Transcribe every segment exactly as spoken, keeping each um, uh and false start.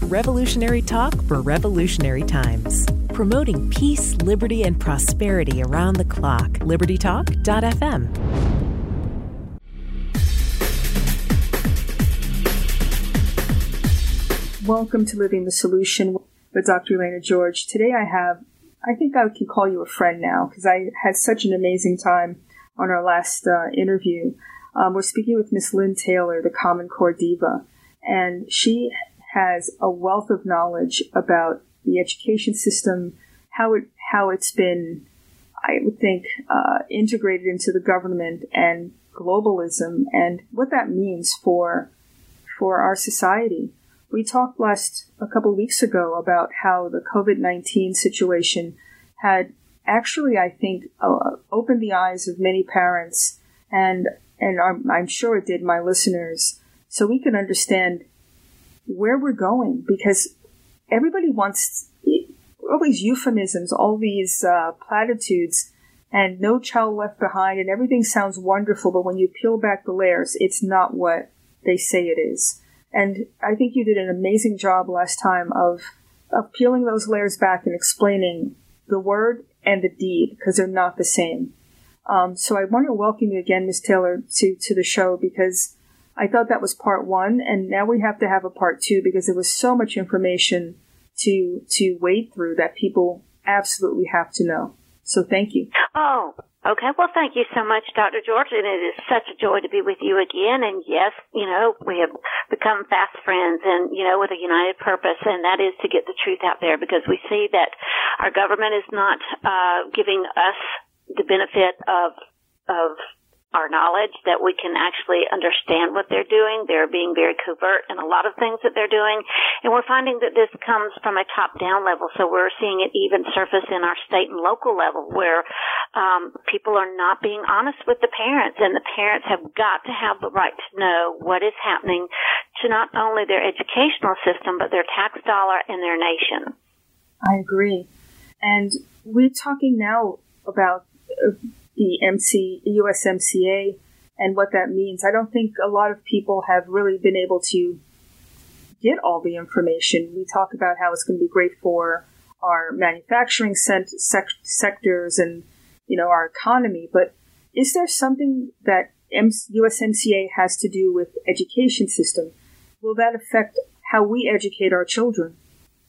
Revolutionary talk for revolutionary times. Promoting peace, liberty, and prosperity around the clock. liberty talk dot f m. Welcome to Living the Solution with Doctor Elena George. Today I have, I think I can call you a friend now because I had such an amazing time on our last uh, interview. Um, we're speaking with Miss Lynn Taylor, the Common Core Diva, and she has a wealth of knowledge about the education system, how it how it's been, I would think, uh, integrated into the government and globalism, and what that means for for our society. We talked last a couple of weeks ago about how the COVID nineteen situation had actually, I think, uh, opened the eyes of many parents, and and I'm, I'm sure it did my listeners, so we can understand where we're going, because everybody wants all these euphemisms, all these uh, platitudes, and no child left behind, and everything sounds wonderful, but when you peel back the layers, it's not what they say it is. And I think you did an amazing job last time of, of peeling those layers back and explaining the word and the deed, because they're not the same. Um, so I want to welcome you again, Miz Taylor, to, to the show, because I thought that was part one, and now we have to have a part two, because there was so much information to to wade through that people absolutely have to know. So thank you. Oh, okay. Well, thank you so much, Doctor George, and it is such a joy to be with you again. And yes, you know, we have become fast friends, and, you know, with a united purpose, and that is to get the truth out there, because we see that our government is not uh, giving us the benefit of of our knowledge, that we can actually understand what they're doing. They're being very covert in a lot of things that they're doing. And we're finding that this comes from a top-down level. So we're seeing it even surface in our state and local level, where um, people are not being honest with the parents. And the parents have got to have the right to know what is happening to not only their educational system, but their tax dollar and their nation. I agree. And we're talking now about Uh, the M C, U S M C A, and what that means. I don't think a lot of people have really been able to get all the information. We talk about how it's going to be great for our manufacturing sec- sec- sectors and, you know, our economy. But is there something that M- U S M C A has to do with education system? Will that affect how we educate our children?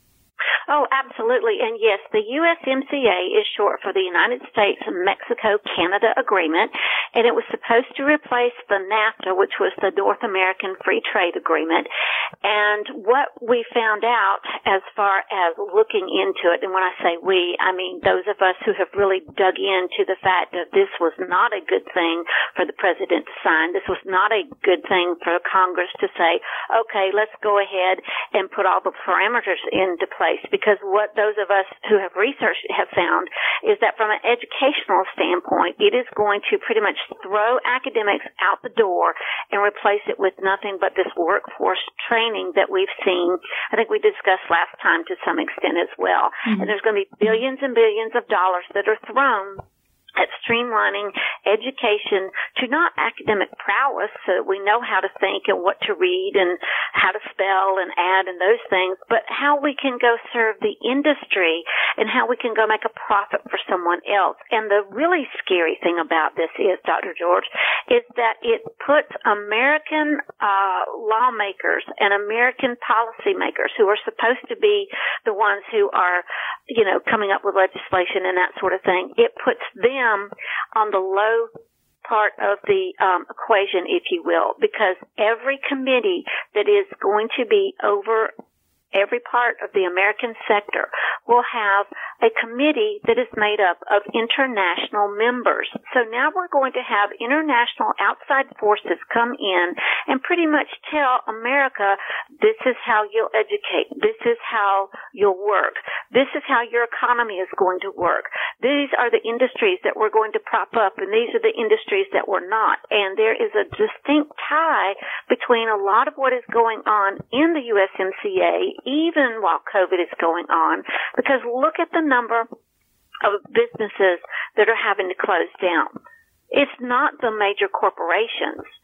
Oh, absolutely. And yes, the U S M C A is short for the United States and Mexico-Canada Agreement, and it was supposed to replace the NAFTA, which was the North American Free Trade Agreement. And what we found out as far as looking into it, and when I say we, I mean those of us who have really dug into the fact that this was not a good thing for the president to sign. This was not a good thing for Congress to say, okay, let's go ahead and put all the parameters into place. Because what those of us who have researched have found is that from an educational standpoint, it is going to pretty much throw academics out the door and replace it with nothing but this workforce training that we've seen. I think we discussed last time to some extent as well. Mm-hmm. And there's going to be billions and billions of dollars that are thrown at streamlining education to not academic prowess so that we know how to think and what to read and how to spell and add and those things, but how we can go serve the industry and how we can go make a profit for someone else. And the really scary thing about this is, Doctor George, is that it puts American uh, lawmakers and American policymakers who are supposed to be the ones who are, you know, coming up with legislation and that sort of thing, it puts them on the low part of the um, equation, if you will, because every committee that is going to be over every part of the American sector will have a committee that is made up of international members. So now we're going to have international outside forces come in and pretty much tell America, this is how you'll educate, this is how you'll work, this is how your economy is going to work, these are the industries that we're going to prop up, and these are the industries that we're not. And there is a distinct tie between a lot of what is going on in the U S M C A, even while COVID is going on, because look at the number of businesses that are having to close down. It's not the major corporations.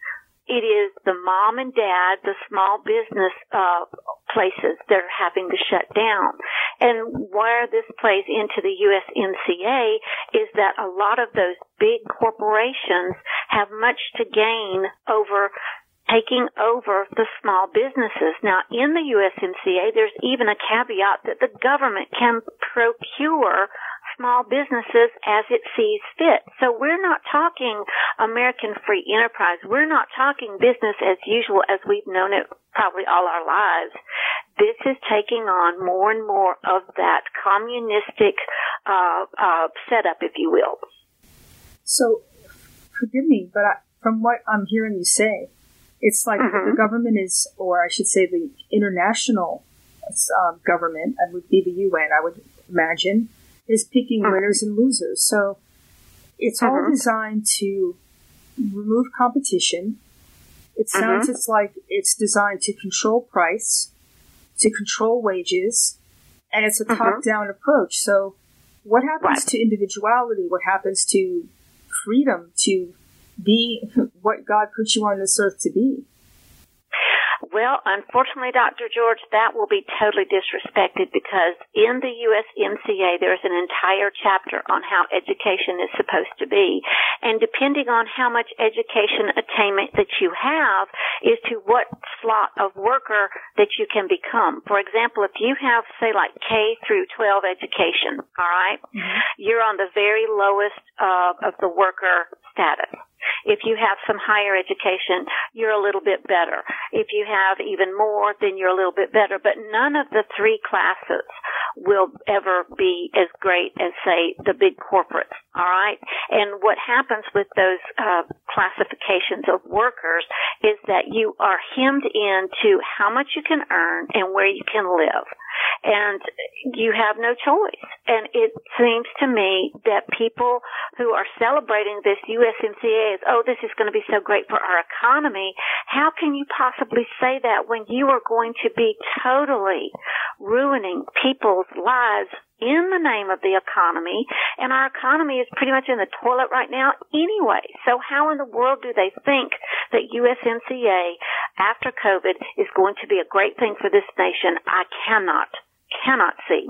it is the mom and dad, the small business uh, places that are having to shut down. And where this plays into the U S M C A is that a lot of those big corporations have much to gain over taking over the small businesses. Now, in the U S M C A, there's even a caveat that the government can procure small businesses as it sees fit. So we're not talking American free enterprise. We're not talking business as usual as we've known it probably all our lives. This is taking on more and more of that communistic uh, uh, setup, if you will. So, forgive me, but I, from what I'm hearing you say, it's like mm-hmm. the government is, or I should say the international um, government, and would be the U N, I would imagine, is picking mm-hmm. winners and losers. So it's mm-hmm. all designed to remove competition. It sounds mm-hmm. it's like it's designed to control price, to control wages, and it's a mm-hmm. top-down approach. So what happens right. to individuality? What happens to freedom to be what God put you on this earth to be? Well, unfortunately, Doctor George, that will be totally disrespected because in the U S M C A, there's an entire chapter on how education is supposed to be. And depending on how much education attainment that you have is to what slot of worker that you can become. For example, if you have, say, like K through twelve education, all right, mm-hmm. you're on the very lowest uh, of the worker status. If you have some higher education, you're a little bit better. If you have even more, then you're a little bit better. But none of the three classes will ever be as great as, say, the big corporates, all right? And what happens with those uh, classifications of workers is that you are hemmed into how much you can earn and where you can live. And you have no choice. And it seems to me that people who are celebrating this U S M C A as, oh, this is going to be so great for our economy, how can you possibly say that when you are going to be totally ruining people's lives in the name of the economy? And our economy is pretty much in the toilet right now anyway. So how in the world do they think that U S M C A after COVID is going to be a great thing for this nation? I cannot, cannot see.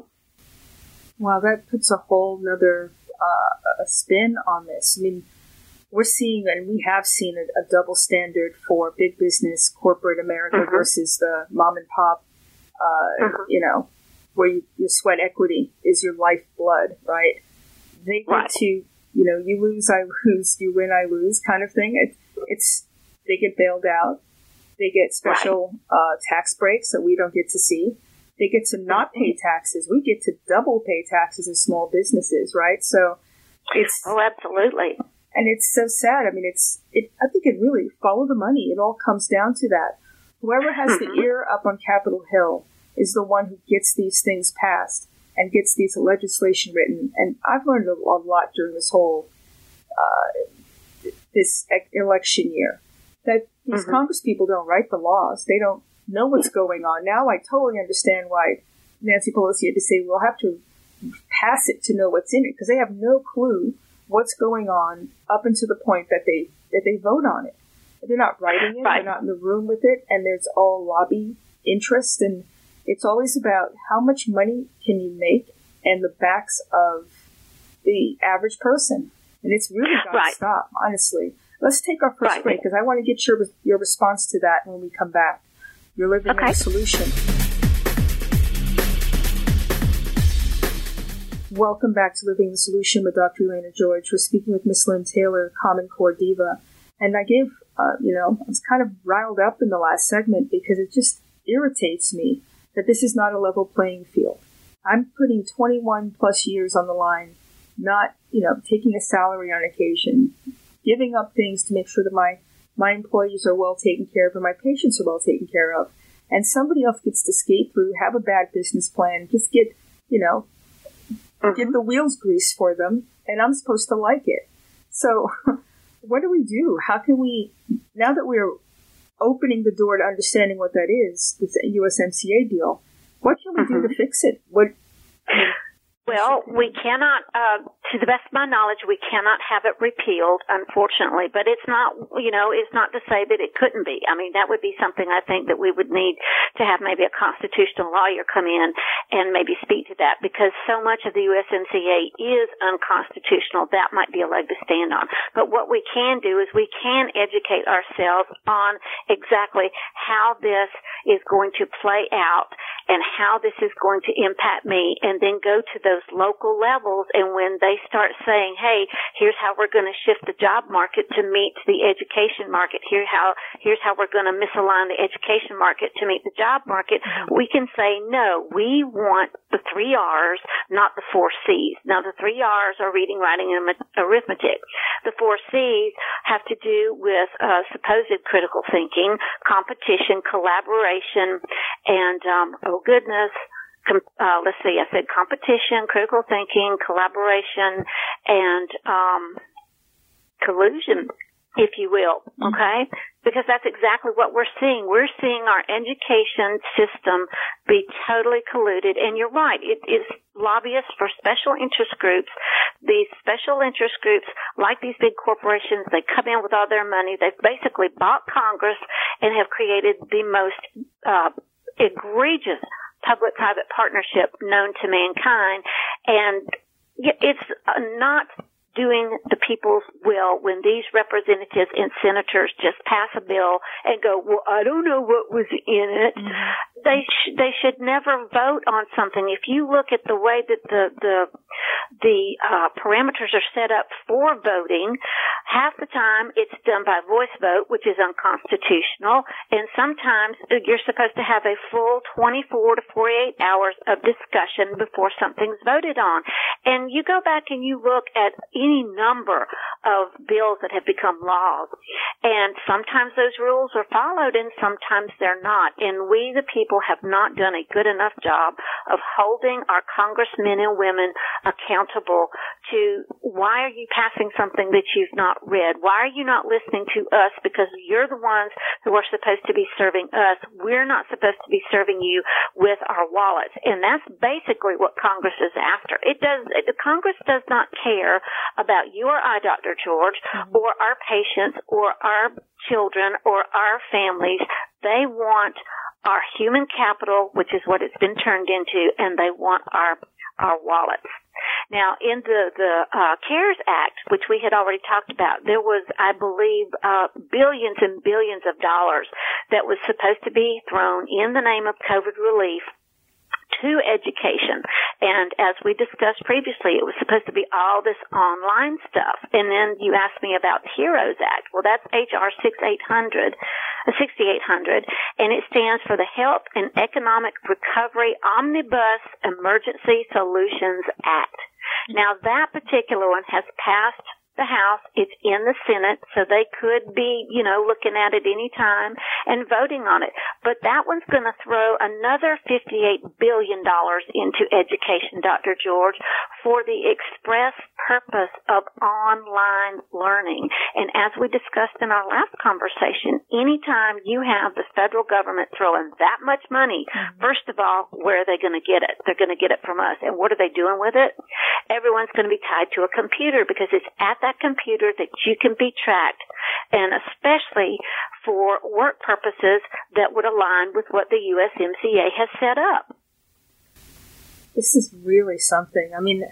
Wow, that puts a whole nother uh, a spin on this. I mean, we're seeing, and we have seen a, a double standard for big business, corporate America mm-hmm. versus the mom and pop, uh, mm-hmm. you know, where you, your sweat equity is your lifeblood, right? They get right. to, you know, you lose, I lose, you win, I lose kind of thing. It, it's, they get bailed out. They get special right. uh, tax breaks that we don't get to see. They get to not pay taxes. We get to double pay taxes as small businesses, right? So it's... Oh, absolutely. And it's so sad. I mean, it's, it, I think it really, follow the money. It all comes down to that. Whoever has the ear up on Capitol Hill is the one who gets these things passed and gets these legislation written. And I've learned a, a lot during this whole, uh, this election year, that these mm-hmm. Congress people don't write the laws. They don't know what's going on. Now I totally understand why Nancy Pelosi had to say, we'll have to pass it to know what's in it, because they have no clue what's going on up until the point that they that they vote on it. They're not writing it. Right. They're not in the room with it. And there's all lobby interest. And it's always about how much money can you make and the backs of the average person. And it's really got to right. stop, honestly. Let's take our first right. break, because I want to get your your response to that when we come back. You're living okay. in a solution. Welcome back to Living the Solution with Doctor Elena George. We're speaking with Miss Lynn Taylor, Common Core Diva. And I gave, uh, you know, I was kind of riled up in the last segment because it just irritates me that this is not a level playing field. I'm putting twenty-one plus years on the line, not, you know, taking a salary on occasion, giving up things to make sure that my, my employees are well taken care of and my patients are well taken care of. And somebody else gets to skate through, have a bad business plan, just get, you know, mm-hmm. get the wheels greased for them, and I'm supposed to like it. So what do we do? How can we, now that we're opening the door to understanding what that is, this U S M C A deal, what can we mm-hmm. do to fix it? What, I mean, Well, we cannot, uh, to the best of my knowledge, we cannot have it repealed, unfortunately. But it's not, you know, it's not to say that it couldn't be. I mean, that would be something I think that we would need to have maybe a constitutional lawyer come in and maybe speak to that, because so much of the U S M C A is unconstitutional. That might be a leg to stand on. But what we can do is we can educate ourselves on exactly how this is going to play out and how this is going to impact me, and then go to those local levels. And when they start saying, hey, here's how we're going to shift the job market to meet the education market, here how here's how we're going to misalign the education market to meet the job market, we can say, no, we want the three R's, not the four C's. Now, the three R's are reading, writing, and arithmetic. The four C's have to do with uh, supposed critical thinking, competition, collaboration, and um, oh goodness, com- uh, let's see, I said competition, critical thinking, collaboration, and um, collusion, if you will, okay? Because that's exactly what we're seeing. We're seeing our education system be totally colluded. And you're right, it is lobbyists for special interest groups. These special interest groups, like these big corporations, they come in with all their money. They've basically bought Congress and have created the most uh, egregious public-private partnership known to mankind. And it's not doing the people's will when these representatives and senators just pass a bill and go, well, I don't know what was in it. Mm-hmm. They sh- they should never vote on something. If you look at the way that the the the uh, parameters are set up for voting, half the time it's done by voice vote, which is unconstitutional, and sometimes you're supposed to have a full twenty-four to forty-eight hours of discussion before something's voted on. And you go back and you look at any number of bills that have become laws, and sometimes those rules are followed and sometimes they're not. And we, the people, have not done a good enough job of holding our congressmen and women accountable to, why are you passing something that you've not read? Why are you not listening to us? Because you're the ones who are supposed to be serving us. We're not supposed to be serving you with our wallets. And that's basically what Congress is after. It does, the Congress does not care about you or I, Doctor George, mm-hmm. or our patients or our children or our families. They want our human capital, which is what it's been turned into, and they want our our wallets. Now, in the, the uh, CARES Act, which we had already talked about, there was, I believe, uh, billions and billions of dollars that was supposed to be thrown in the name of COVID relief to education. And as we discussed previously, it was supposed to be all this online stuff. And then you asked me about the HEROES Act. Well, that's H R sixty-eight hundred, sixty-eight hundred, and it stands for the Health and Economic Recovery Omnibus Emergency Solutions Act. Now, that particular one has passed the House. It's in the Senate, so they could be, you know, looking at it any time and voting on it. But that one's going to throw another fifty-eight billion dollars into education, Doctor George, for the express purpose of online learning. And as we discussed in our last conversation, anytime you have the federal government throwing that much money, mm-hmm. first of all, where are they going to get it? They're going to get it from us. And what are they doing with it? Everyone's going to be tied to a computer, because it's at that computer that you can be tracked, and especially for work purposes that would align with what the U S M C A has set up. This is really something. I mean,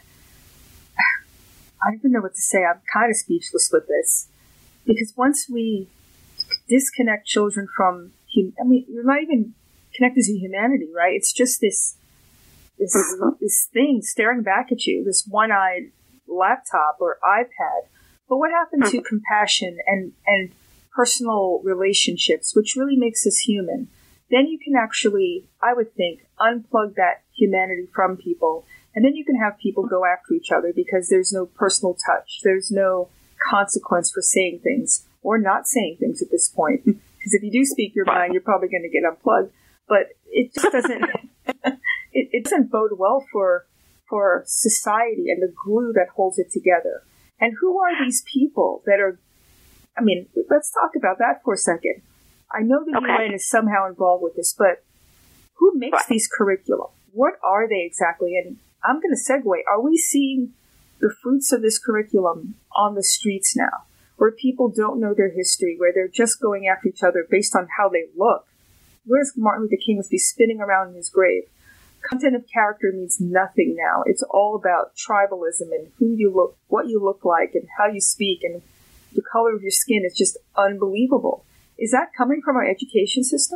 I don't even know what to say. I'm kind of speechless with this, because once we disconnect children from, I mean, you're not even connected to humanity, right? It's just this this mm-hmm. this thing staring back at you, this one-eyed laptop or iPad. But what happened to compassion and, and personal relationships, which really makes us human? Then you can actually, I would think, unplug that humanity from people, and then you can have people go after each other because there's no personal touch. There's no consequence for saying things or not saying things at this point. Because if you do speak your mind, you're probably going to get unplugged. But it just doesn't, it, it doesn't bode well for for society and the glue that holds it together. And who are these people that are, I mean, let's talk about that for a second. I know the okay. U N is somehow involved with this, but who makes right. these curricula? What are they exactly? And I'm going to segue. Are we seeing the fruits of this curriculum on the streets now, where people don't know their history, where they're just going after each other based on how they look? Where's Martin Luther King must be spinning around in his grave? Content of character means nothing now. It's all about tribalism and who you look, what you look like, and how you speak, and the color of your skin is just unbelievable. Is that coming from our education system?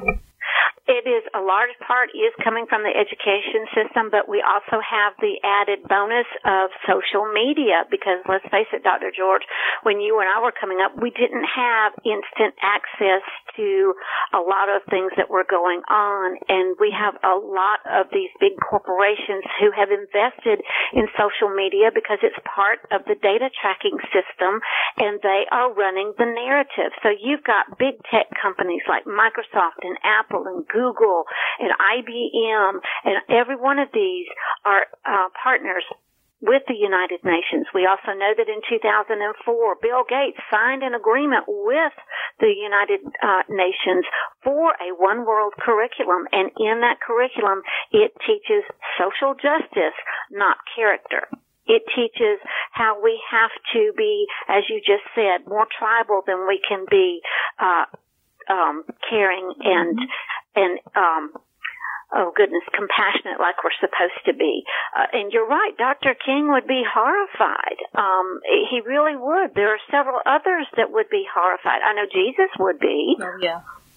It is, a large part is coming from the education system, but we also have the added bonus of social media because, let's face it, Doctor George, when you and I were coming up, we didn't have instant access to a lot of things that were going on, and we have a lot of these big corporations who have invested in social media because it's part of the data tracking system, and they are running the narrative. So you've got big tech companies like Microsoft and Apple and Google and I B M, and every one of these are uh, partners with the United Nations. We also know that in two thousand four, Bill Gates signed an agreement with the United uh, Nations for a one world curriculum, and in that curriculum, it teaches social justice, not character. It teaches how we have to be, as you just said, more tribal than we can be uh, um, caring and and um oh goodness, compassionate like we're supposed to be. Uh, and you're right, Doctor King would be horrified. Um, he really would. There are several others that would be horrified. I know Jesus would be. Oh, yeah.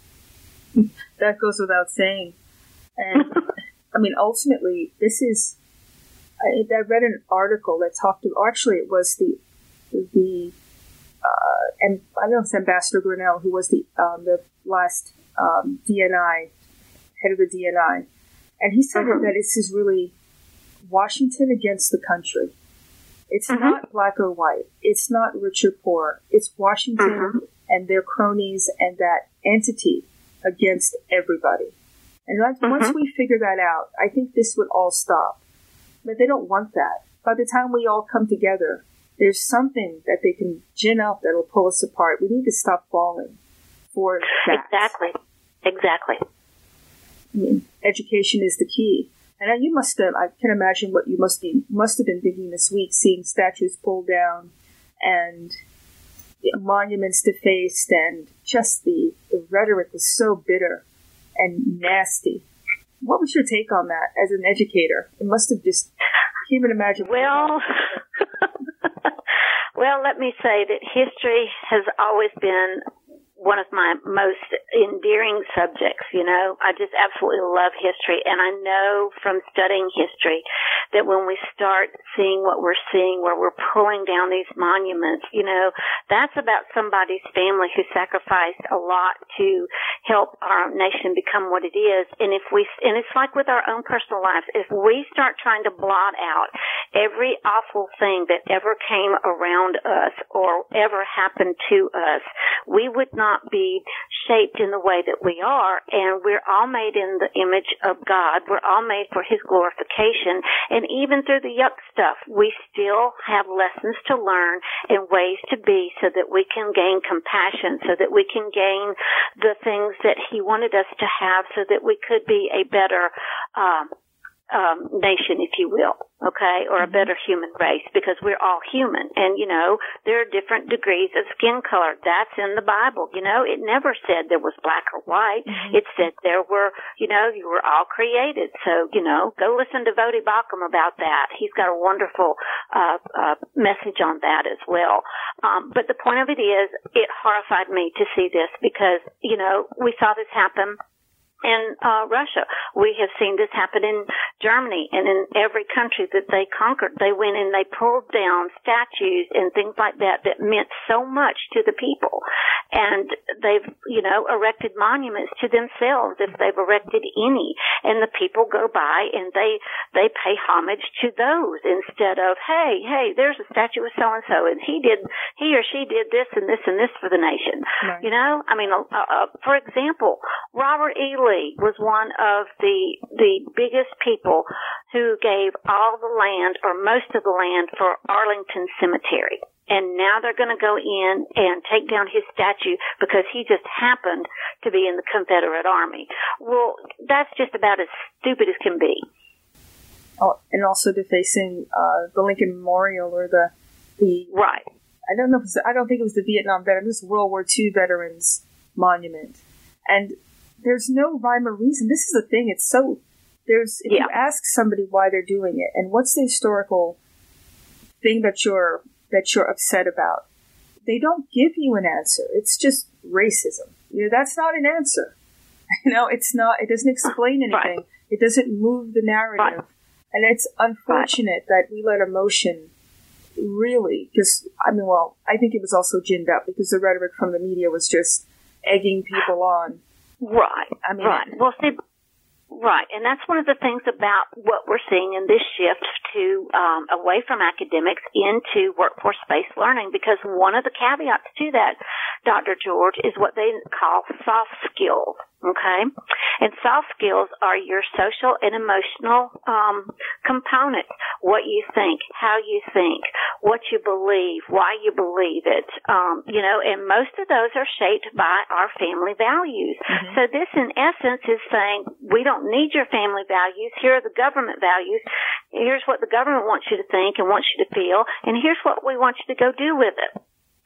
That goes without saying. And, I mean, ultimately, this is, I, I read an article that talked to, or actually it was the, the, uh, and I don't know if it's Ambassador Grinnell, who was the, um, the last, um, D N I, head of the D N I, and he said mm-hmm. that this is really Washington against the country. It's mm-hmm. not black or white. It's not rich or poor. It's Washington mm-hmm. and their cronies and that entity against everybody. And like, mm-hmm. once we figure that out, I think this would all stop. But they don't want that. By the time we all come together, there's something that they can gin up that'll pull us apart. We need to stop falling for that. Exactly. Exactly. I mean, education is the key. And you must have, I can imagine what you must be, must have been thinking this week, seeing statues pulled down and monuments defaced, and just the, the rhetoric was so bitter and nasty. What was your take on that as an educator? It must have just, can't even imagine. Well, well, let me say that history has always been one of my most endearing subjects, you know. I just absolutely love history, and I know from studying history that when we start seeing what we're seeing, where we're pulling down these monuments, you know, that's about somebody's family who sacrificed a lot to help our nation become what it is. And if we, and it's like with our own personal lives, if we start trying to blot out every awful thing that ever came around us or ever happened to us, we would not be shaped in the way that we are, and we're all made in the image of God. We're all made for His glorification, and even through the yuck stuff, we still have lessons to learn and ways to be so that we can gain compassion, so that we can gain the things that He wanted us to have, so that we could be a better um Um, nation, if you will, okay, or a better human race, because we're all human. And, you know, there are different degrees of skin color. That's in the Bible. You know, it never said there was black or white. Mm-hmm. It said there were, you know, you were all created. So, you know, go listen to Vodi Bakum about that. He's got a wonderful uh, uh, message on that as well. Um, but the point of it is, it horrified me to see this because, you know, we saw this happen in uh, Russia. We have seen this happen in Germany and in every country that they conquered. They went and they pulled down statues and things like that that meant so much to the people. And they've, you know, erected monuments to themselves if they've erected any. And the people go by and they, they pay homage to those instead of, hey, hey, there's a statue of so-and-so and he did, he or she did this and this and this for the nation. Right. You know, I mean, uh, uh, for example, Robert E. Lee was one of the the biggest people who gave all the land or most of the land for Arlington Cemetery. And now they're going to go in and take down his statue because he just happened to be in the Confederate Army. Well, that's just about as stupid as can be. oh, and also defacing uh, the Lincoln Memorial or the the right. I don't know. If it was, I don't think it was the Vietnam veteran. It was World War Two veterans monument, and there's no rhyme or reason. This is the thing. It's so there's if yeah. you ask somebody why they're doing it and what's the historical thing that you're that you're upset about, they don't give you an answer. It's just racism. You know, that's not an answer. You know, it's not. It doesn't explain anything. Right. It doesn't move the narrative, right. and it's unfortunate right. that we let emotion. Really, because, I mean, well, I think it was also ginned up because the rhetoric from the media was just egging people on. Right. I mean, right. Well, see, right. And that's one of the things about what we're seeing in this shift to um, away from academics into workforce-based learning, because one of the caveats to that, Doctor George, is what they call soft skills. Okay? And soft skills are your social and emotional um, components. What you think, how you think, what you believe, why you believe it. Um, you know, and most of those are shaped by our family values. Mm-hmm. So this, in essence, is saying we don't need your family values. Here are the government values. Here's what the government wants you to think and wants you to feel. And here's what we want you to go do with it.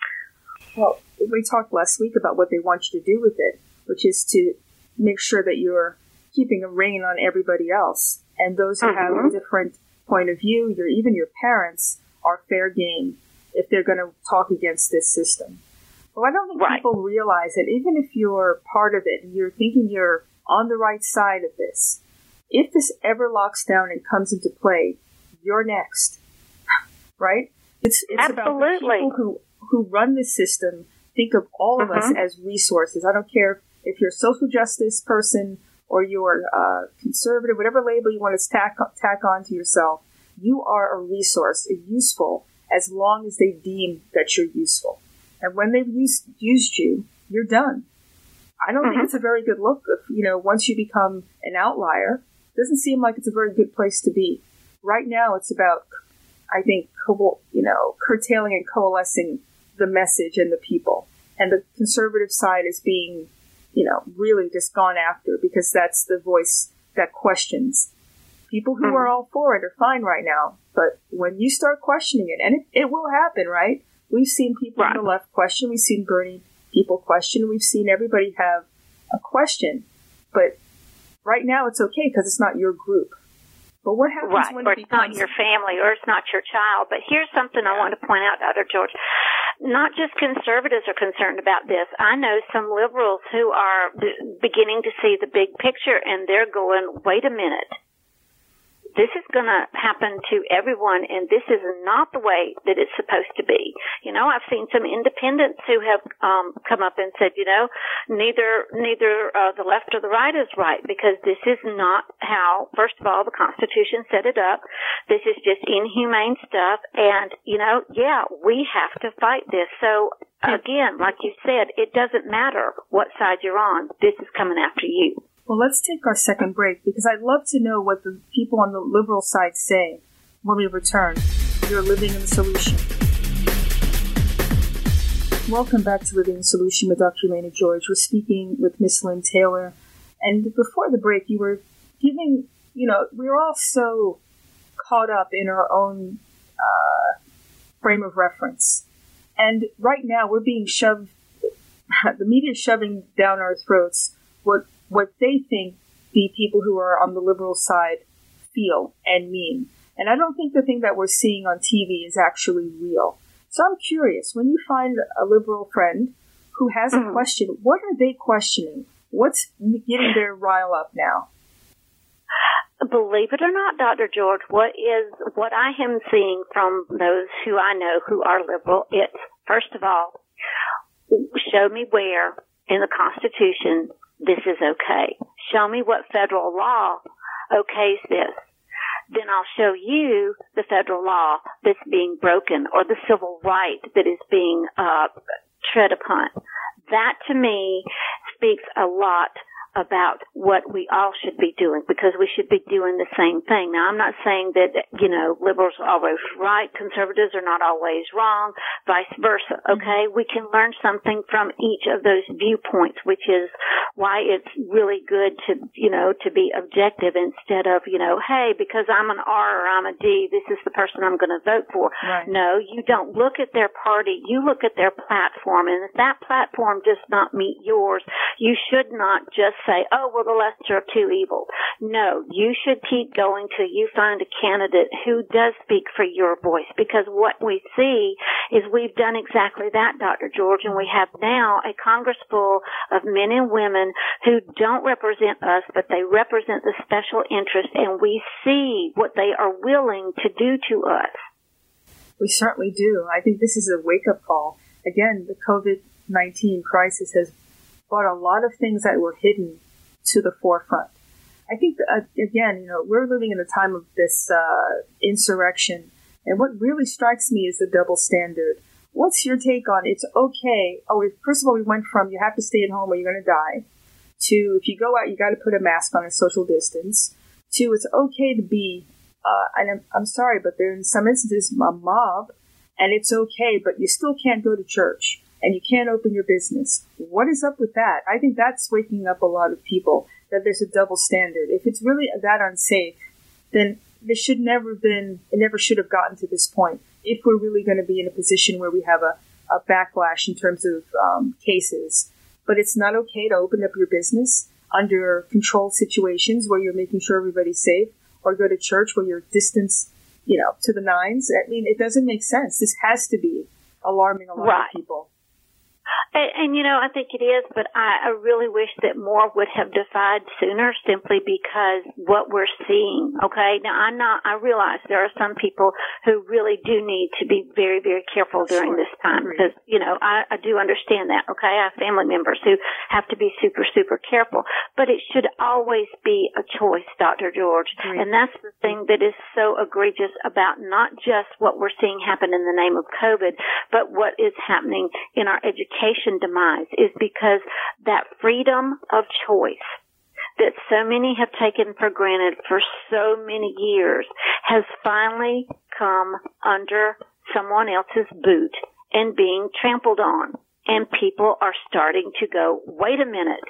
Well, we talked last week about what they want you to do with it, which is to make sure that you're keeping a rein on everybody else. And those who mm-hmm. have a different point of view, your even your parents, are fair game if they're going to talk against this system. Well, I don't think right. people realize that even if you're part of it and you're thinking you're on the right side of this, if this ever locks down and comes into play, you're next. Right? It's it's Absolutely. about the people who, who run the system think of all of mm-hmm. us as resources. I don't care if you're a social justice person or you're uh, conservative, whatever label you want to tack, tack on to yourself, you are a resource, useful, as long as they deem that you're useful. And when they've used, used you, you're done. I don't mm-hmm. think it's a very good look. If, you know, once you become an outlier, it doesn't seem like it's a very good place to be. Right now, it's about, I think, co- you know, curtailing and coalescing the message and the people. And the conservative side is being, you know, really just gone after because that's the voice that questions. People who mm-hmm. are all for it are fine right now. But when you start questioning it, and it, it will happen, right? We've seen people right. on the left question. We've seen Bernie people question. We've seen everybody have a question. But right now it's okay because it's not your group. But what happens right. when or it it's becomes... not your family or it's not your child? But here's something I want to point out, Doctor George. Not just conservatives are concerned about this. I know some liberals who are b- beginning to see the big picture, and they're going, wait a minute. This is going to happen to everyone, and this is not the way that it's supposed to be. You know, I've seen some independents who have um, come up and said, you know, neither neither uh, the left or the right is right, because this is not how, first of all, the Constitution set it up. This is just inhumane stuff, and, you know, yeah, we have to fight this. So, again, like you said, it doesn't matter what side you're on. This is coming after you. Well, let's take our second break because I'd love to know what the people on the liberal side say when we return. You're Living in the Solution. Welcome back to Living in the Solution with Doctor Elena George. We're speaking with Miss Lynn Taylor. And before the break, you were giving, you know, we were all so caught up in our own uh, frame of reference. And right now, we're being shoved, the media is shoving down our throats what what they think the people who are on the liberal side feel and mean. And I don't think the thing that we're seeing on T V is actually real. So I'm curious, when you find a liberal friend who has a mm. question, what are they questioning? What's getting their rile up now? Believe it or not, Doctor George, what is what I am seeing from those who I know who are liberal, it's, first of all, show me where in the Constitution this is okay. Show me what federal law okays this. Then I'll show you the federal law that's being broken or the civil right that is being uh, tread upon. That, to me, speaks a lot about what we all should be doing, because we should be doing the same thing. Now, I'm not saying that, you know, liberals are always right, conservatives are not always wrong, vice versa, okay? We can learn something from each of those viewpoints, which is why it's really good to, you know, to be objective instead of, you know, hey, because I'm an R or I'm a D, this is the person I'm going to vote for. Right. No, you don't look at their party, you look at their platform, and if that platform does not meet yours, you should not just say, oh, well, the lesser of two evils. No, you should keep going till you find a candidate who does speak for your voice, because what we see is we've done exactly that, Doctor George, and we have now a Congress full of men and women who don't represent us, but they represent the special interest, and we see what they are willing to do to us. We certainly do. I think this is a wake-up call. Again, the covid nineteen crisis has brought a lot of things that were hidden to the forefront. I think, uh, again, you know, we're living in a time of this uh, insurrection, and what really strikes me is the double standard. What's your take on it's okay? Oh, first of all, we went from you have to stay at home or you're going to die, to if you go out, you got to put a mask on and social distance, to it's okay to be, uh, and I'm, I'm sorry, but there in some instances a mob, and it's okay, but you still can't go to church and you can't open your business. What is up with that? I think that's waking up a lot of people, that there's a double standard. If it's really that unsafe, then there should never have been, it never should have gotten to this point. If we're really going to be in a position where we have a, a backlash in terms of um, cases. But it's not okay to open up your business under controlled situations where you're making sure everybody's safe, or go to church where you're distanced, you know, to the nines. I mean, it doesn't make sense. This has to be alarming a lot right. of people. And, and, you know, I think it is, but I, I really wish that more would have defied sooner, simply because what we're seeing, okay? Now, I'm not, I realize there are some people who really do need to be very, very careful during sure. this time, because, you know, I, I do understand that, okay? I have family members who have to be super, super careful, but it should always be a choice, Doctor George. Agreed. And that's the thing that is so egregious about not just what we're seeing happen in the name of COVID, but what is happening in our education demise, is because that freedom of choice that so many have taken for granted for so many years has finally come under someone else's boot and being trampled on. And people are starting to go, wait a minute.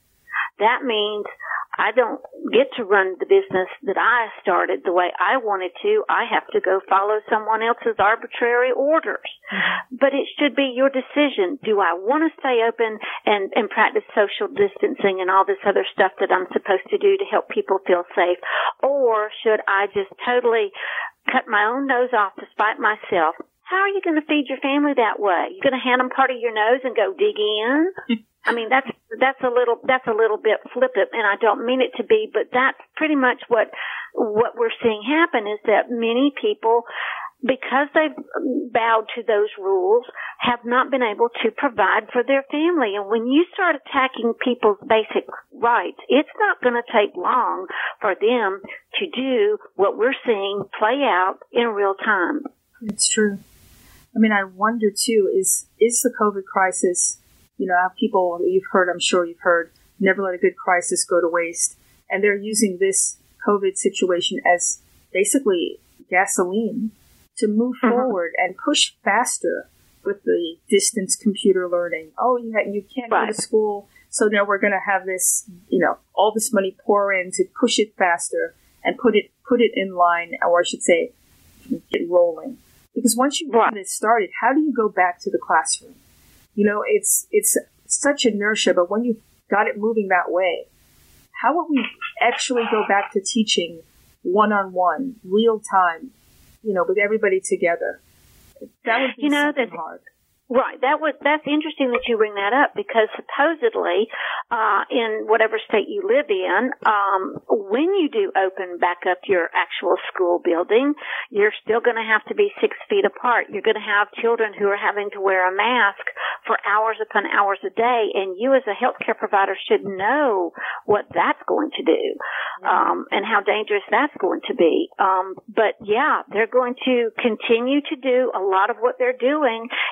That means I don't get to run the business that I started the way I wanted to. I have to go follow someone else's arbitrary orders. Mm-hmm. But it should be your decision. Do I want to stay open and, and practice social distancing and all this other stuff that I'm supposed to do to help people feel safe? Or should I just totally cut my own nose off to spite myself? How are you going to feed your family that way? You're going to hand them part of your nose and go dig in? I mean, that's, that's a little, that's a little bit flippant, and I don't mean it to be, but that's pretty much what, what we're seeing happen, is that many people, because they've bowed to those rules, have not been able to provide for their family. And when you start attacking people's basic rights, it's not going to take long for them to do what we're seeing play out in real time. It's true. I mean, I wonder too, is, is the COVID crisis, you know, people, you've heard, I'm sure you've heard, never let a good crisis go to waste. And they're using this COVID situation as basically gasoline to move mm-hmm. forward and push faster with the distance computer learning. Oh, you, you can't right. go to school, so now we're going to have this, you know, all this money pour in to push it faster and put it put it in line, or I should say, get rolling. Because once you right. get it started, how do you go back to the classroom? You know, it's it's such inertia, but when you've got it moving that way, how would we actually go back to teaching one-on-one, real-time, you know, with everybody together? That would be you know, something that, hard. Right. That was, that's interesting that you bring that up, because supposedly, uh, in whatever state you live in, um, when you do open back up your actual school building, you're still going to have to be six feet apart. You're going to have children who are having to wear a mask for hours upon hours a day, and you as a healthcare provider should know what that's going to do, um, and how dangerous that's going to be. Um, but yeah, they're going to continue to do a lot of what they're doing, and it's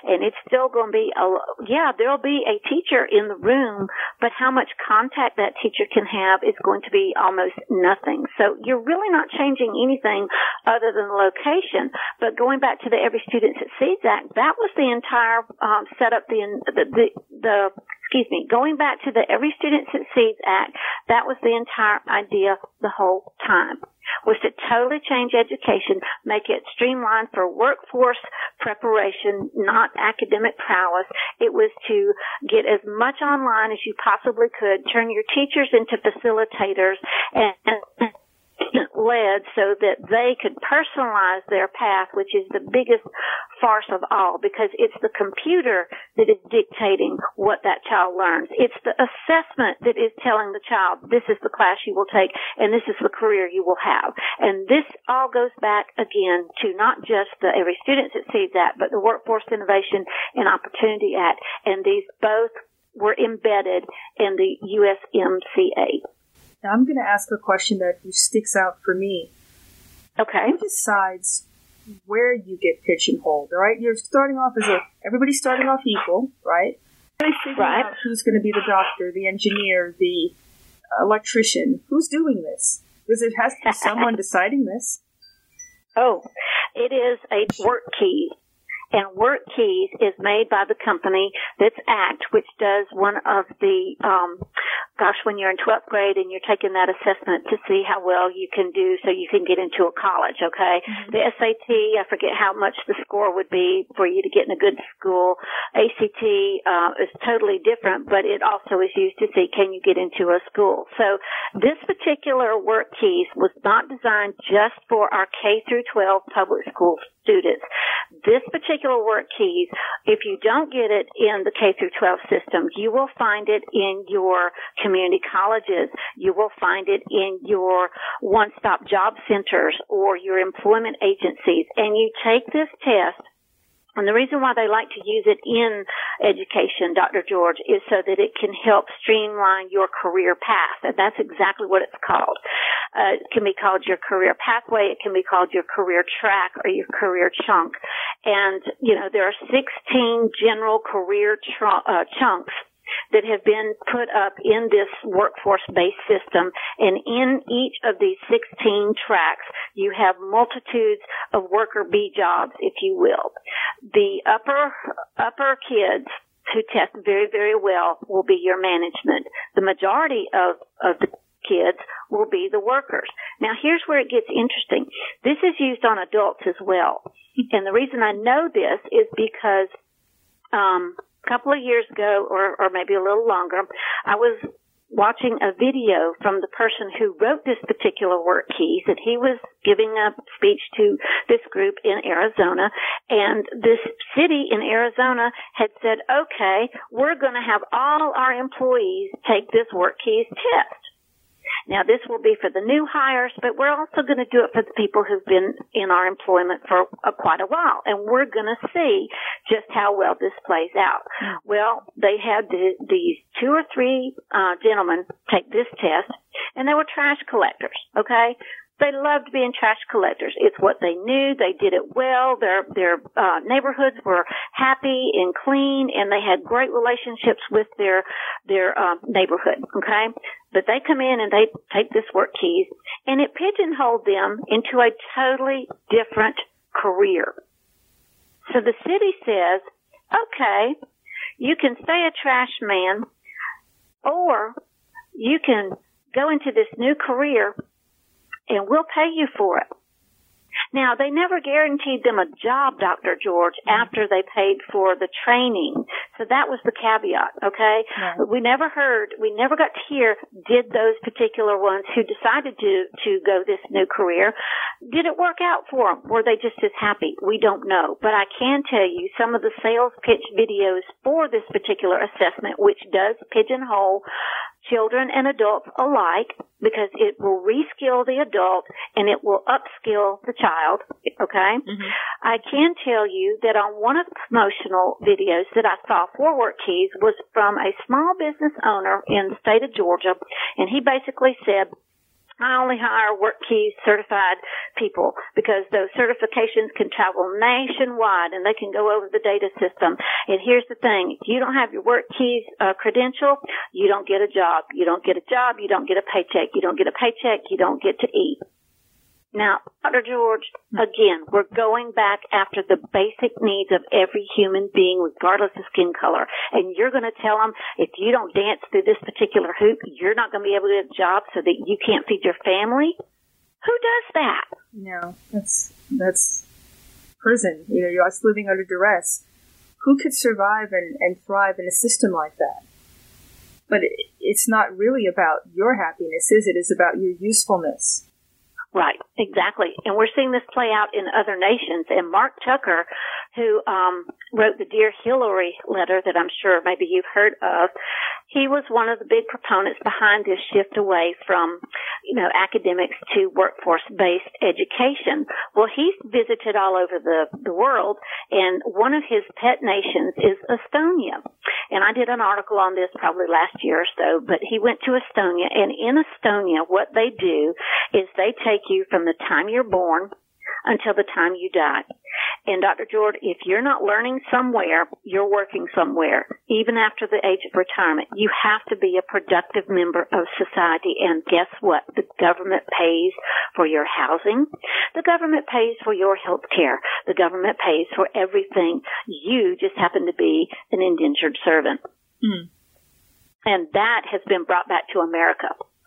still going to be, a, yeah, there'll be a teacher in the room, but how much contact that teacher can have is going to be almost nothing. So you're really not changing anything other than the location. But going back to the Every Student Succeeds Act, that was the entire um, setup, the, the, the, the, excuse me, going back to the Every Student Succeeds Act, that was the entire idea the whole time, was to totally change education, make it streamlined for workforce preparation, not academic prowess. It was to get as much online as you possibly could, turn your teachers into facilitators and, and led so that they could personalize their path, which is the biggest farce of all, because it's the computer that is dictating what that child learns. It's the assessment that is telling the child, this is the class you will take and this is the career you will have. And this all goes back again to not just the Every Student Succeeds Act, but the Workforce Innovation and Opportunity Act. And these both were embedded in the U S M C A. Now, I'm going to ask a question that sticks out for me. Okay. Who decides where you get pigeonholed, all right? You're starting off as a, everybody's starting off equal, right? They figure right. out who's going to be the doctor, the engineer, the electrician. Who's doing this? Because it has to be someone deciding this. Oh, it is a work key. And WorkKeys is made by the company that's ACT, which does one of the, um, gosh, when you're in twelfth grade and you're taking that assessment to see how well you can do so you can get into a college, okay? Mm-hmm. The S A T, I forget how much the score would be for you to get in a good school. A C T uh, is totally different, but it also is used to see can you get into a school. So this particular WorkKeys was not designed just for our K through twelve public school students. This particular WorkKeys, if you don't get it in the K through twelve system, you will find it in your community colleges. You will find it in your one-stop job centers or your employment agencies. And you take this test. And the reason why they like to use it in education, Doctor George, is so that it can help streamline your career path. And that's exactly what it's called. Uh, it can be called your career pathway. It can be called your career track or your career chunk. And, you know, there are sixteen general career tr- uh, chunks that have been put up in this workforce-based system. And in each of these sixteen tracks, you have multitudes of worker bee jobs, if you will. The upper, upper kids who test very, very well will be your management. The majority of, of the kids will be the workers. Now, here's where it gets interesting. This is used on adults as well. And the reason I know this is because, um, a couple of years ago, or, or maybe a little longer, I was watching a video from the person who wrote this particular WorkKeys, and he was giving a speech to this group in Arizona, and this city in Arizona had said, okay, we're going to have all our employees take this WorkKeys test. Now, this will be for the new hires, but we're also going to do it for the people who've been in our employment for uh, quite a while, and we're going to see just how well this plays out. Well, they had the, these two or three uh, gentlemen take this test, and they were trash collectors, okay? They loved being trash collectors. It's what they knew. They did it well. Their their uh, neighborhoods were happy and clean, and they had great relationships with their their uh, neighborhood. Okay, but they come in and they take this WorkKeys, and it pigeonholed them into a totally different career. So the city says, okay, you can stay a trash man, or you can go into this new career, and we'll pay you for it. Now, they never guaranteed them a job, Doctor George, after they paid for the training. So that was the caveat, okay? Right. We never heard, we never got to hear, did those particular ones who decided to, to go this new career, did it work out for them? Were they just as happy? We don't know. But I can tell you some of the sales pitch videos for this particular assessment, which does pigeonhole children and adults alike, because it will reskill the adult and it will upskill the child, okay? Mm-hmm. I can tell you that on one of the promotional videos that I saw for WorkKeys was from a small business owner in the state of Georgia, and he basically said, I only hire WorkKeys certified people because those certifications can travel nationwide and they can go over the data system. And here's the thing. If you don't have your WorkKeys uh, credential, you don't get a job. You don't get a job. You don't get a paycheck. You don't get a paycheck. You don't get to eat. Now, Doctor George, again, we're going back after the basic needs of every human being, regardless of skin color. And you're going to tell them, if you don't dance through this particular hoop, you're not going to be able to get a job so that you can't feed your family? Who does that? No, that's, that's prison. You know, you're us living under duress. Who could survive and, and thrive in a system like that? But it, it's not really about your happiness, is it? It's about your usefulness. Right, exactly. And we're seeing this play out in other nations. And Mark Tucker, who um, wrote the Dear Hillary letter that I'm sure maybe you've heard of, he was one of the big proponents behind this shift away from, you know, academics to workforce-based education. Well, he's visited all over the, the world, and one of his pet nations is Estonia. And I did an article on this probably last year or so, but he went to Estonia, and in Estonia, what they do is they take you from the time you're born until the time you die. And Doctor George, if you're not learning somewhere, you're working somewhere, even after the age of retirement. You have to be a productive member of society. And guess what? The government pays for your housing. The government pays for your health care. The government pays for everything. You just happen to be an indentured servant. Mm. And that has been brought back to America.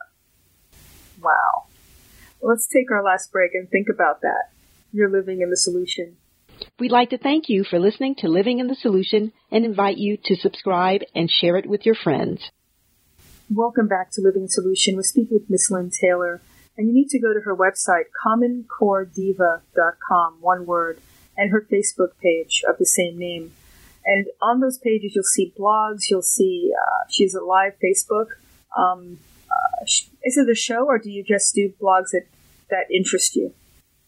Wow. Let's take our last break and think about that. You're living in the solution. We'd like to thank you for listening to Living in the Solution and invite you to subscribe and share it with your friends. Welcome back to Living Solution. We're speaking with Miss Lynn Taylor, and you need to go to her website, common core diva dot com, one word, and her Facebook page of the same name. And on those pages, you'll see blogs, you'll see uh, she has a live Facebook. Um, uh, is it a show, or do you just do blogs that, that interest you?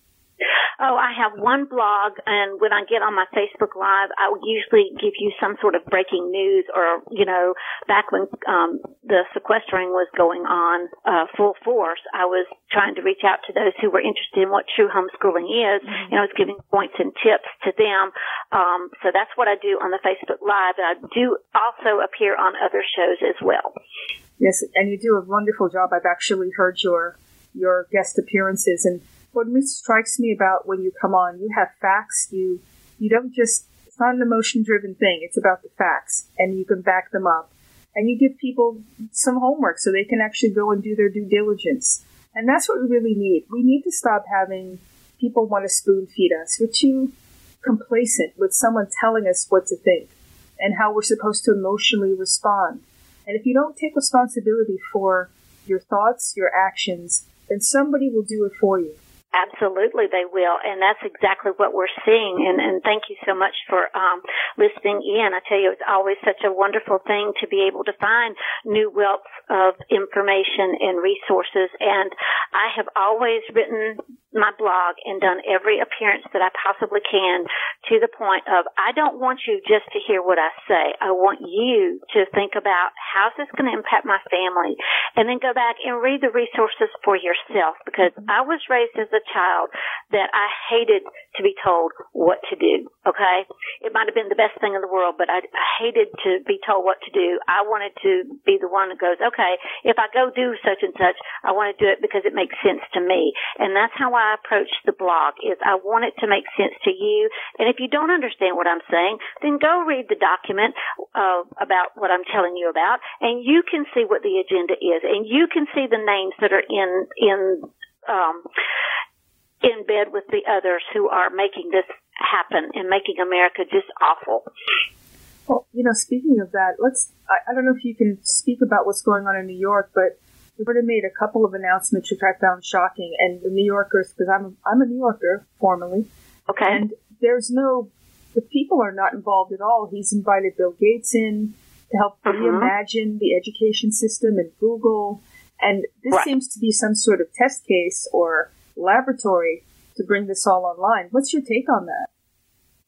Oh, I have one blog, and when I get on my Facebook Live, I will usually give you some sort of breaking news, or, you know, back when um, the sequestering was going on uh, full force, I was trying to reach out to those who were interested in what true homeschooling is, mm-hmm. and I was giving points and tips to them. Um, so that's what I do on the Facebook Live, and I do also appear on other shows as well. Yes, and you do a wonderful job. I've actually heard your your guest appearances, and what strikes me about when you come on, you have facts. You you don't just, it's not an emotion-driven thing. It's about the facts, and you can back them up. And you give people some homework so they can actually go and do their due diligence. And that's what we really need. We need to stop having people want to spoon-feed us. We're too complacent with someone telling us what to think and how we're supposed to emotionally respond. And if you don't take responsibility for your thoughts, your actions, then somebody will do it for you. Absolutely, they will, and that's exactly what we're seeing, and, and thank you so much for um, listening in. I tell you, it's always such a wonderful thing to be able to find new wealth of information and resources, and I have always written my blog and done every appearance that I possibly can to the point of, I don't want you just to hear what I say. I want you to think about, how's this going to impact my family? And then go back and read the resources for yourself, because I was raised as a child that I hated to be told what to do, okay? It might have been the best thing in the world, but I, I hated to be told what to do. I wanted to be the one that goes, okay, if I go do such and such, I want to do it because it makes sense to me. And that's how I approach the blog, is I want it to make sense to you. And if you don't understand what I'm saying, then go read the document uh, about what I'm telling you about, and you can see what the agenda is, and you can see the names that are in in um, in bed with the others who are making this happen and making America just awful. Well, you know, speaking of that, let's, I, I don't know if you can speak about what's going on in New York, but we've already made a couple of announcements which I found shocking, and the New Yorkers, because I'm, I'm a New Yorker, formerly. Okay. And there's no, the people are not involved at all. He's invited Bill Gates in to help uh-huh. reimagine the education system and Google, and this right. seems to be some sort of test case or laboratory to bring this all online. What's your take on that?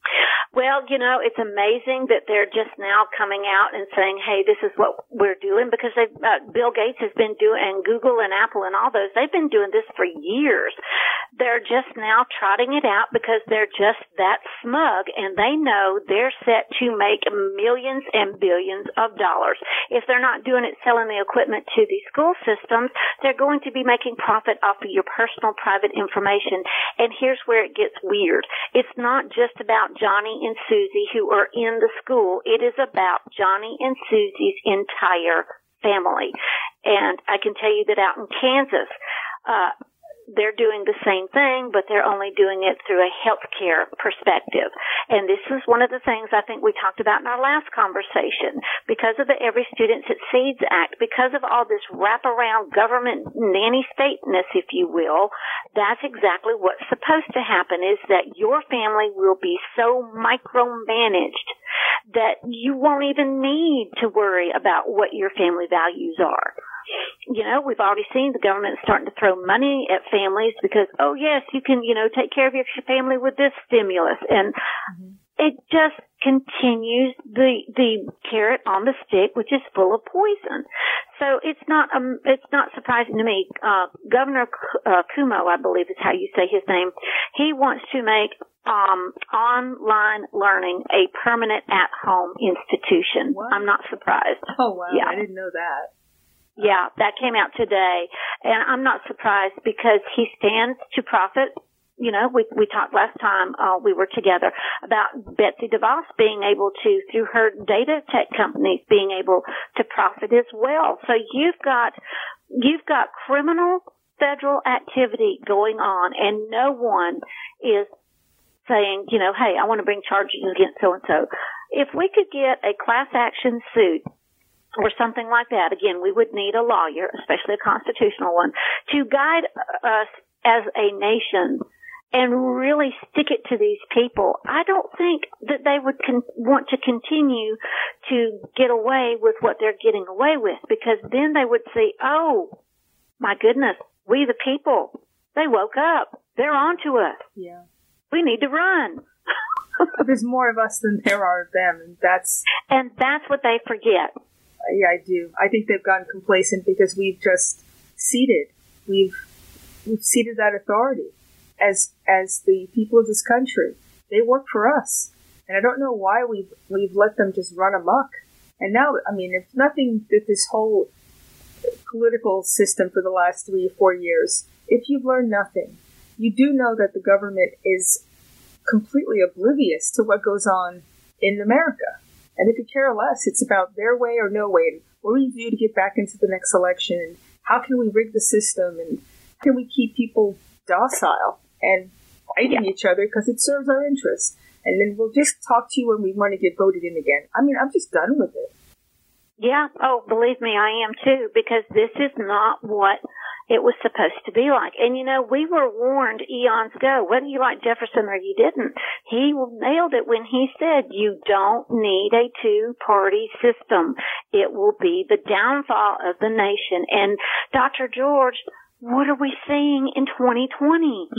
Well, you know, it's amazing that they're just now coming out and saying, hey, this is what we're doing, because they've, uh, Bill Gates has been doing, and Google and Apple and all those, they've been doing this for years. They're just now trotting it out because they're just that smug, and they know they're set to make millions and billions of dollars. If they're not doing it selling the equipment to the school systems, they're going to be making profit off of your personal private information. And here's where it gets weird. It's not just about Johnny and Susie who are in the school. It is about Johnny and Susie's entire family. And I can tell you that out in Kansas, uh, they're doing the same thing, but they're only doing it through a healthcare perspective. And this is one of the things I think we talked about in our last conversation. Because of the Every Student Succeeds Act, because of all this wraparound government nanny-stateness, if you will, that's exactly what's supposed to happen, is that your family will be so micromanaged that you won't even need to worry about what your family values are. You know, we've already seen the government starting to throw money at families because, oh, yes, you can, you know, take care of your family with this stimulus. And mm-hmm. it just continues the the carrot on the stick, which is full of poison. So it's not um, it's not surprising to me. Uh, Governor uh, Cuomo, I believe is how you say his name, he wants to make um, online learning a permanent at-home institution. What? I'm not surprised. Oh, wow. Yeah. I didn't know that. Yeah, that came out today, and I'm not surprised because he stands to profit. You know, we we talked last time uh, we were together about Betsy DeVos being able to, through her data tech companies, being able to profit as well. So you've got you've got criminal federal activity going on, and no one is saying, you know, hey, I want to bring charges against so and so. If we could get a class action suit or something like that, again, we would need a lawyer, especially a constitutional one, to guide us as a nation and really stick it to these people. I don't think that they would con- want to continue to get away with what they're getting away with, because then they would see, oh, my goodness, we the people, they woke up. They're on to us. Yeah. We need to run. There's more of us than there are of them, and that's... And that's what they forget. Yeah, I do. I think they've gotten complacent because we've just ceded. We've we've ceded that authority as as the people of this country. They work for us, and I don't know why we've we've let them just run amok. And now, I mean, if nothing that this whole political system for the last three or four years, if you've learned nothing, you do know that the government is completely oblivious to what goes on in America. And they could care less. It's about their way or no way. And what do we do to get back into the next election? And how can we rig the system? And how can we keep people docile and fighting yeah. each other because it serves our interests? And then we'll just talk to you when we want to get voted in again. I mean, I'm just done with it. Yeah. Oh, believe me, I am too, because this is not what it was supposed to be like. And, you know, we were warned eons ago, whether you like Jefferson or you didn't, he nailed it when he said you don't need a two-party system. It will be the downfall of the nation. And Doctor George, what are we seeing in twenty twenty?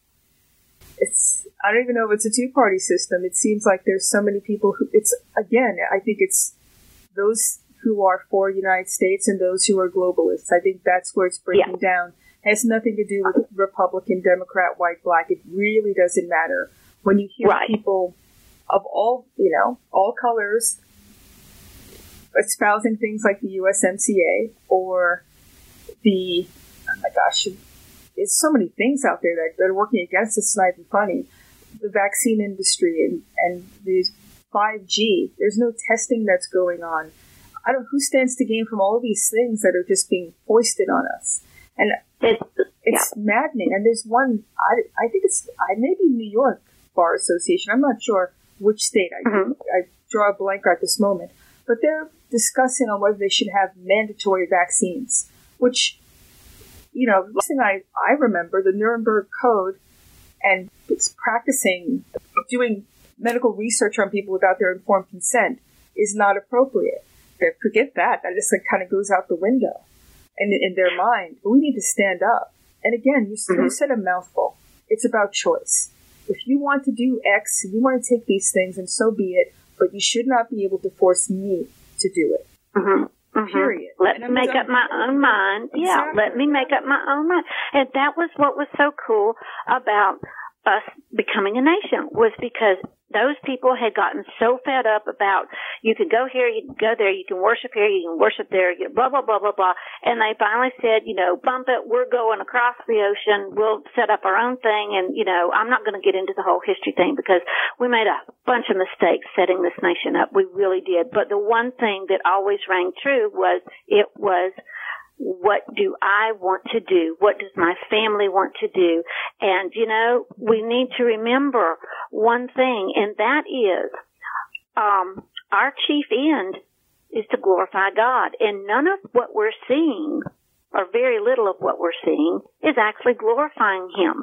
It's, I don't even know if it's a two-party system. It seems like there's so many people who, it's, again, I think it's those who are for the United States and those who are globalists. I think that's where it's breaking yeah. down. It has nothing to do with Republican, Democrat, white, black. It really doesn't matter. When you hear right. people of all, you know, all colors espousing things like the U S M C A or the, oh my gosh, there's so many things out there that, that are working against us. It's not even funny. The vaccine industry and, and the five G, there's no testing that's going on. I don't know who stands to gain from all of these things that are just being foisted on us. And it, it's yeah. maddening. And there's one, I, I think it's, I maybe New York Bar Association. I'm not sure which state. I, mm-hmm. I draw a blank at this moment. But they're discussing on whether they should have mandatory vaccines, which, you know, last thing I, I remember, the Nuremberg Code and it's practicing doing medical research on people without their informed consent is not appropriate. Forget that. That just like kind of goes out the window and in their mind. But we need to stand up. And again, you, mm-hmm. you said a mouthful. It's about choice. If you want to do X, if you want to take these things, and so be it, but you should not be able to force me to do it. Mm-hmm. Mm-hmm. Period. Let me make up my own mind. Exactly. Yeah, let me make up my own mind. And that was what was so cool about us becoming a nation, was because those people had gotten so fed up about, you can go here, you can go there, you can worship here, you can worship there, you blah, blah, blah, blah, blah. And they finally said, you know, bump it, we're going across the ocean, we'll set up our own thing. And, you know, I'm not going to get into the whole history thing because we made a bunch of mistakes setting this nation up. We really did. But the one thing that always rang true was, it was, what do I want to do? What does my family want to do? And, you know, we need to remember one thing, and that is, um, our chief end is to glorify God. And none of what we're seeing, or very little of what we're seeing, is actually glorifying Him.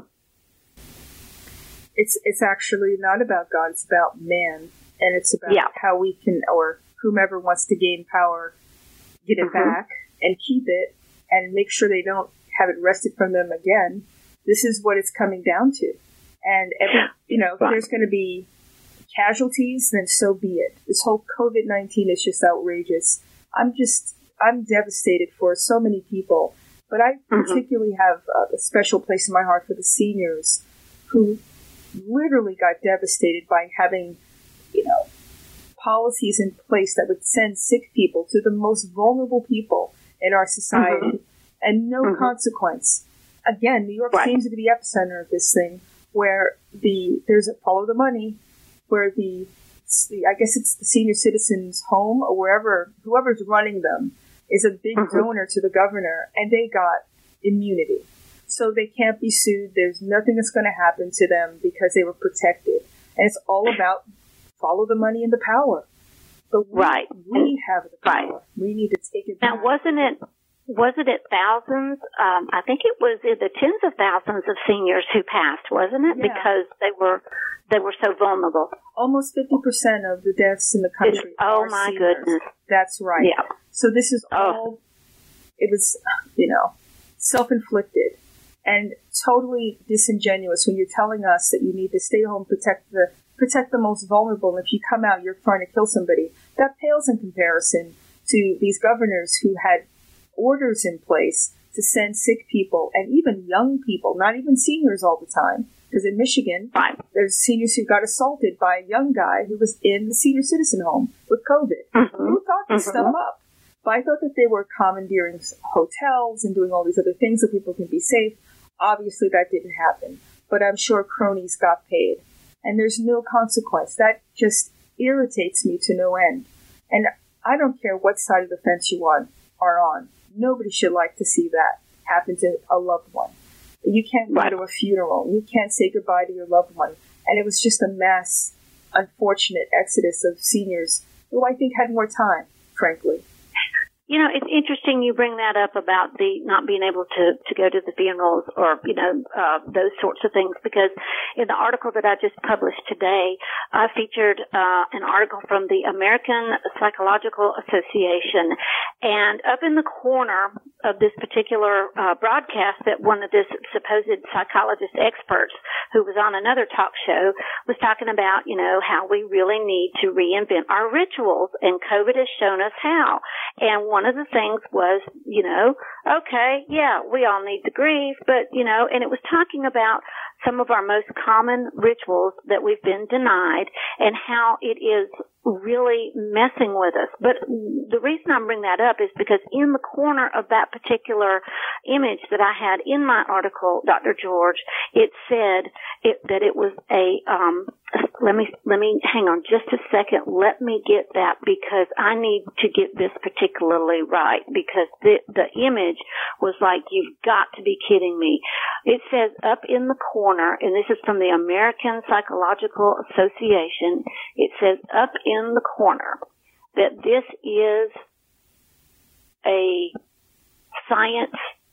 It's, it's actually not about God, it's about man. And it's about yeah. how we can, or whomever wants to gain power, get it mm-hmm. back and keep it and make sure they don't have it wrested from them again. This is what it's coming down to. And, every, you know, if there's going to be casualties, then so be it. This whole COVID nineteen is just outrageous. I'm just, I'm devastated for so many people. But I mm-hmm. particularly have a special place in my heart for the seniors who literally got devastated by having, you know, policies in place that would send sick people to the most vulnerable people in our society, mm-hmm. and no mm-hmm. consequence. Again, New York right. seems to be the epicenter of this thing, where the there's a follow the money, where the, the I guess it's the senior citizens' home or wherever, whoever's running them is a big mm-hmm. donor to the governor, and they got immunity. So they can't be sued. There's nothing that's going to happen to them because they were protected. And it's all about follow the money and the power. But we, right. we have the power. Right. We need to take it back. Now, wasn't it, wasn't it thousands? Um, I think it was in the tens of thousands of seniors who passed, wasn't it? Yeah. Because they were, they were so vulnerable. Almost fifty percent of the deaths in the country it's, oh are my seniors. goodness. That's right. Yeah. So this is all, oh. it was, you know, self-inflicted and totally disingenuous when you're telling us that you need to stay home, protect the protect the most vulnerable, and if you come out, you're trying to kill somebody. That pales in comparison to these governors who had orders in place to send sick people and even young people, not even seniors all the time. Because in Michigan, right. there's seniors who got assaulted by a young guy who was in the senior citizen home with COVID. Mm-hmm. Who thought this mm-hmm. stuff up? But I thought that they were commandeering hotels and doing all these other things so people can be safe. Obviously, that didn't happen. But I'm sure cronies got paid. And there's no consequence. That just irritates me to no end. And I don't care what side of the fence you on, are on. Nobody should like to see that happen to a loved one. You can't right. go to a funeral. You can't say goodbye to your loved one. And it was just a mass, unfortunate exodus of seniors who I think had more time, frankly. You know, it's interesting you bring that up about the not being able to, to go to the funerals or, you know, uh, those sorts of things, because in the article that I just published today, I featured uh, an article from the American Psychological Association. And up in the corner of this particular uh, broadcast that one of this supposed psychologist experts who was on another talk show was talking about, you know, how we really need to reinvent our rituals, and COVID has shown us how. And one of the things was, you know, okay, yeah, we all need to grieve, but, you know, and it was talking about some of our most common rituals that we've been denied and how it is really messing with us. But the reason I'm bringing that up is because in the corner of that particular image that I had in my article, Doctor George, it said it, that it was a, um, let me, let me hang on just a second. Let me get that because I need to get this particularly right, because the, the image was like, you've got to be kidding me. It says up in the corner, and this is from the American Psychological Association, it says up in the corner that this is a science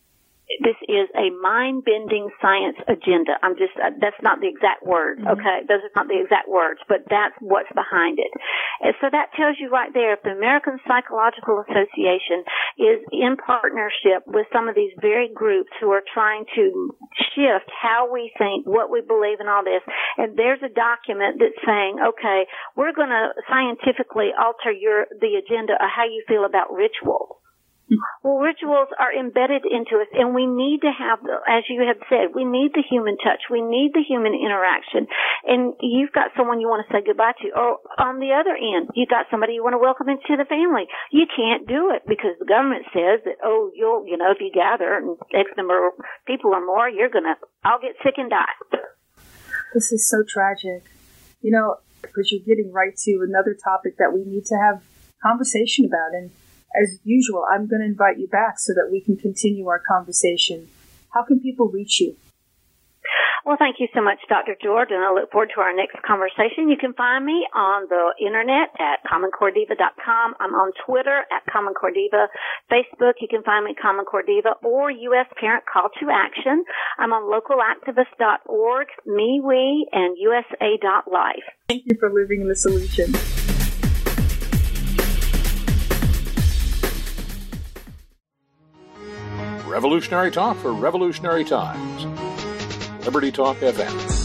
this is a mind-bending science agenda. I'm just, uh, that's not the exact word, mm-hmm. okay? Those are not the exact words, but that's what's behind it. And so that tells you right there, if the American Psychological Association is in partnership with some of these very groups who are trying to shift how we think, what we believe in all this, and there's a document that's saying, okay, we're going to scientifically alter your, the agenda of how you feel about rituals. Well, rituals are embedded into us, and we need to have, as you have said, we need the human touch. We need the human interaction. And you've got someone you want to say goodbye to. Or on the other end, you've got somebody you want to welcome into the family. You can't do it because the government says that, oh, you'll, you know, if you gather and X number of people or more, you're going to, I'll get sick and die. This is so tragic. You know, because you're getting right to another topic that we need to have conversation about. And as usual, I'm going to invite you back so that we can continue our conversation. How can people reach you? Well, thank you so much, Doctor George, and I look forward to our next conversation. You can find me on the internet at common core diva dot com. I'm on Twitter at Common Core Diva. Facebook, you can find me at Common Core Diva or U S Parent Call to Action. I'm on local activist dot org, MeWe, and U S A dot life. Thank you for living in the solution. Revolutionary talk for revolutionary times. Liberty Talk F M.